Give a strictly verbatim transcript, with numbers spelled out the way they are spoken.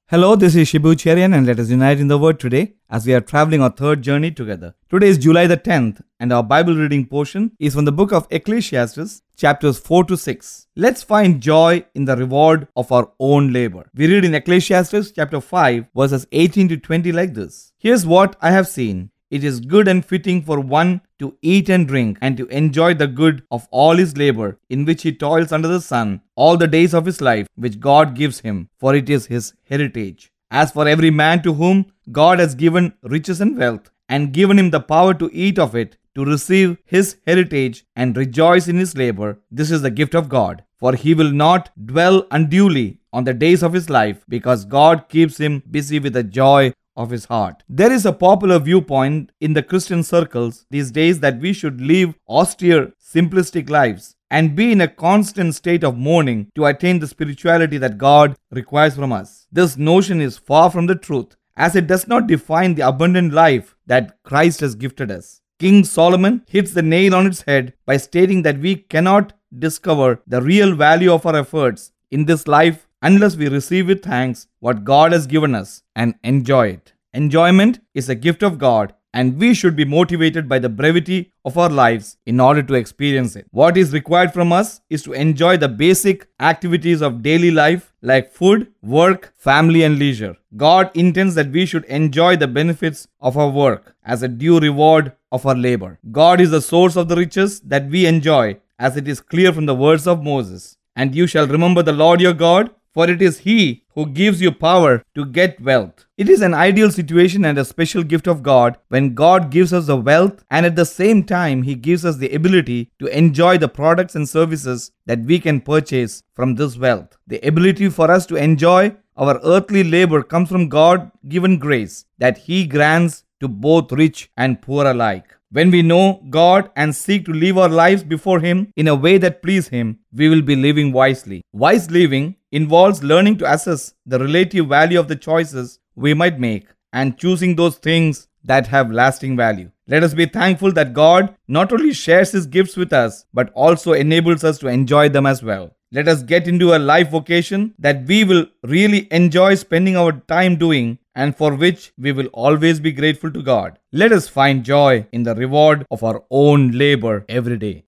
Hello, this is Shibu Cherian and let us unite in the Word today as we are traveling our third journey together. Today is July the tenth and our Bible reading portion is from the book of Ecclesiastes, chapters four to six. Let's find joy in the reward of our own labor. We read in Ecclesiastes chapter five verses eighteen to twenty like this. Here's what I have seen. It is good and fitting for one to eat and drink and to enjoy the good of all his labor in which he toils under the sun all the days of his life which God gives him, for it is his heritage. As for every man to whom God has given riches and wealth and given him the power to eat of it, to receive his heritage and rejoice in his labor, this is the gift of God. For he will not dwell unduly on the days of his life, because God keeps him busy with the joy of his heart. There is a popular viewpoint in the Christian circles these days that we should live austere, simplistic lives and be in a constant state of mourning to attain the spirituality that God requires from us. This notion is far from the truth, as it does not define the abundant life that Christ has gifted us. King Solomon hits the nail on its head by stating that we cannot discover the real value of our efforts in this life unless we receive with thanks what God has given us and enjoy it. Enjoyment is a gift of God, and we should be motivated by the brevity of our lives in order to experience it. What is required from us is to enjoy the basic activities of daily life like food, work, family, and leisure. God intends that we should enjoy the benefits of our work as a due reward of our labor. God is the source of the riches that we enjoy, as it is clear from the words of Moses. And you shall remember the Lord your God, for it is He who gives you power to get wealth. It is an ideal situation and a special gift of God when God gives us the wealth and at the same time He gives us the ability to enjoy the products and services that we can purchase from this wealth. The ability for us to enjoy our earthly labor comes from God-given grace that He grants to both rich and poor alike. When we know God and seek to live our lives before Him in a way that pleases Him, we will be living wisely. Wise living involves learning to assess the relative value of the choices we might make and choosing those things that have lasting value. Let us be thankful that God not only shares His gifts with us, but also enables us to enjoy them as well. Let us get into a life vocation that we will really enjoy spending our time doing and for which we will always be grateful to God. Let us find joy in the reward of our own labor every day.